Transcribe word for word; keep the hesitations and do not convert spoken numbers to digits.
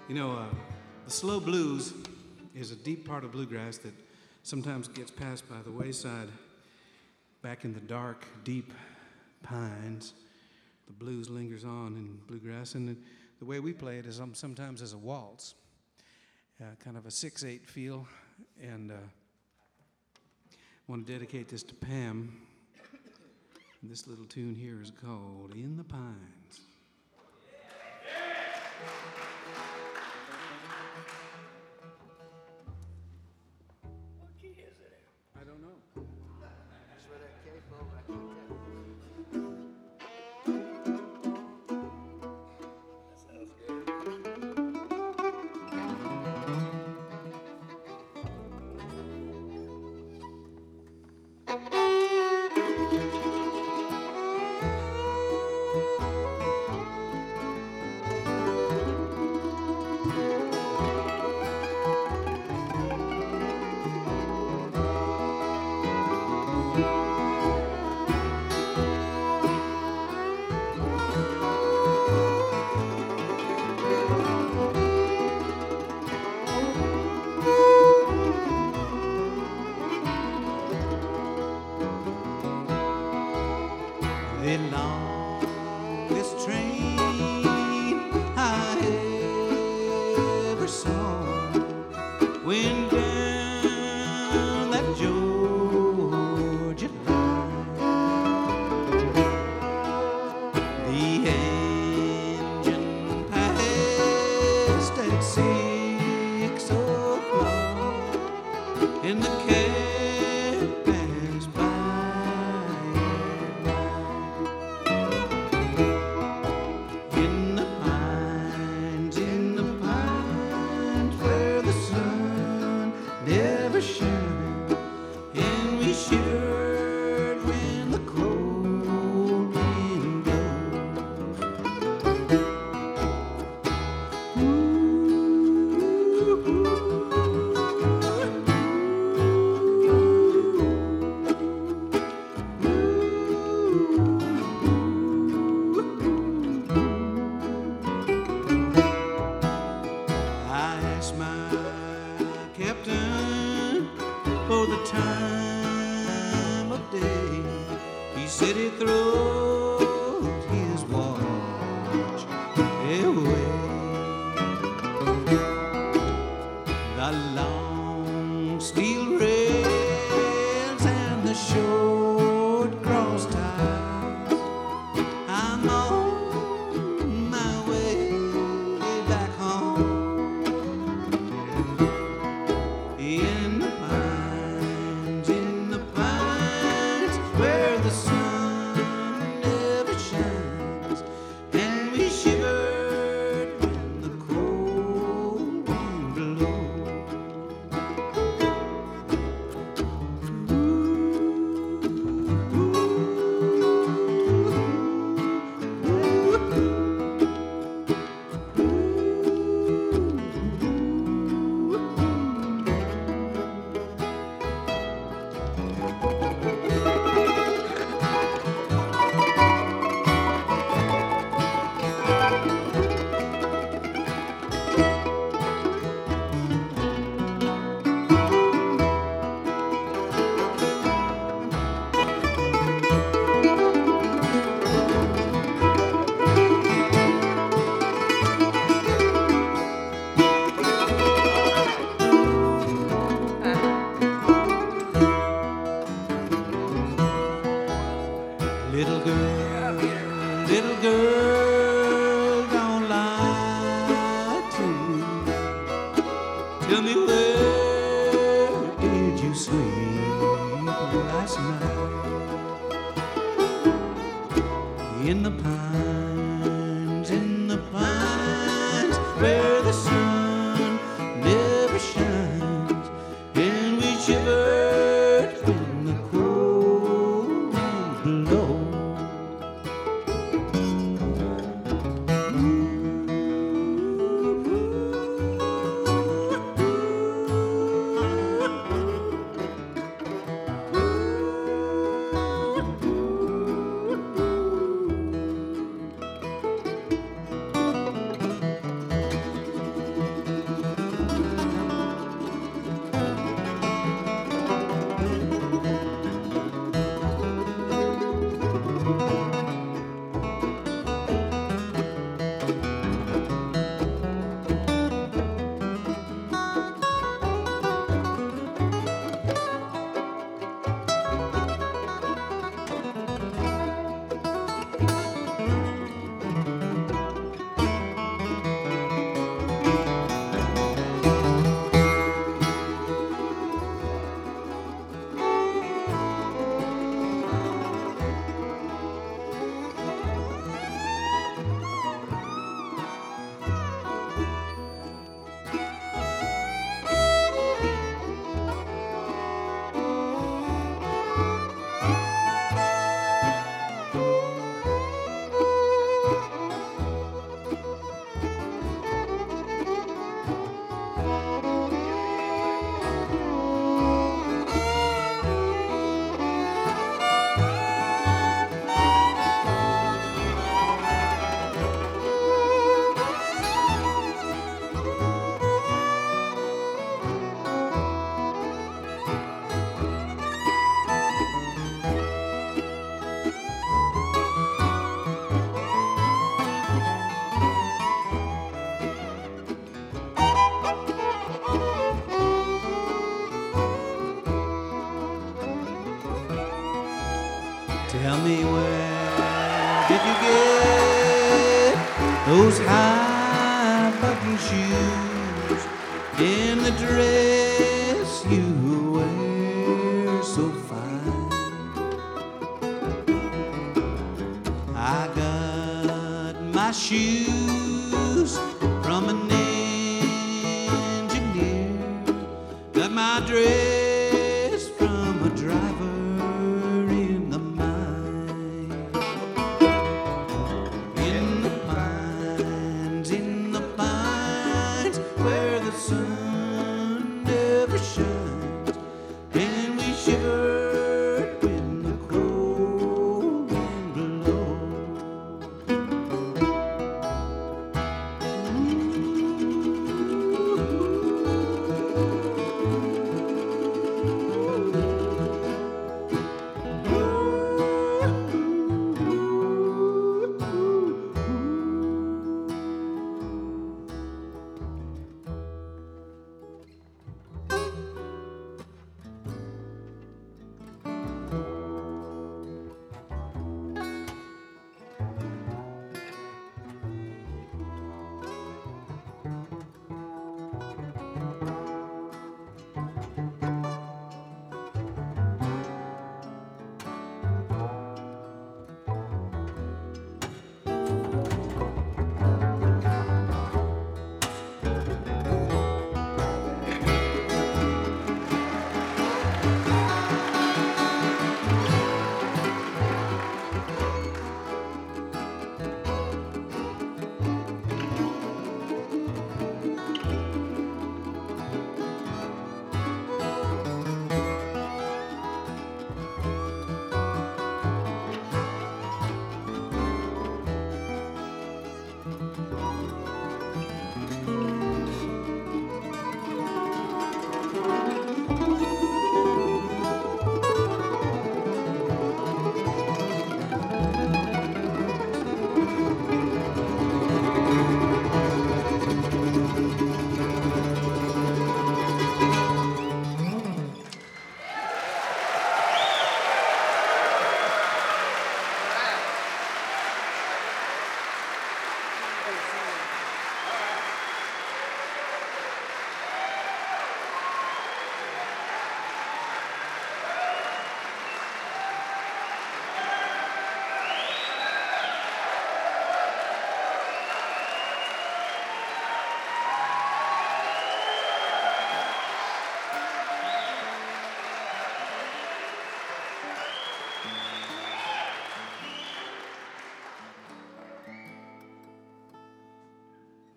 You know, uh, the slow blues is a deep part of bluegrass that sometimes gets passed by the wayside. Back in the dark, deep pines, the blues lingers on in bluegrass, and the, the way we play it is um, sometimes as a waltz, uh, kind of a six eight feel, and uh, I want to dedicate this to Pam. And this little tune here is called In the Pines. What key is it in? I don't know. That's where that K from, I can't tell. That sounds good. The longest train I ever saw went down that Georgia line. The engine passed at six o'clock, and the cab passed by. In the pines, in the pines, where the sun never shines, and we shivered when the cold wind blows. I asked my captain for the time of day. He said he throws his watch away. The long steel rails and the short cross ties. I'm on my way back home. In the pines, in the pines, where the sun never shines, and we shivered when the cold wind blows. Little girl, little girl, don't lie to me. Tell me, where did you sleep last night? In the pines, in the pines, where the sun never shines, and we shivered when the cold wind blows. those high button shoes, in the dress you wear so fine. I got my shoes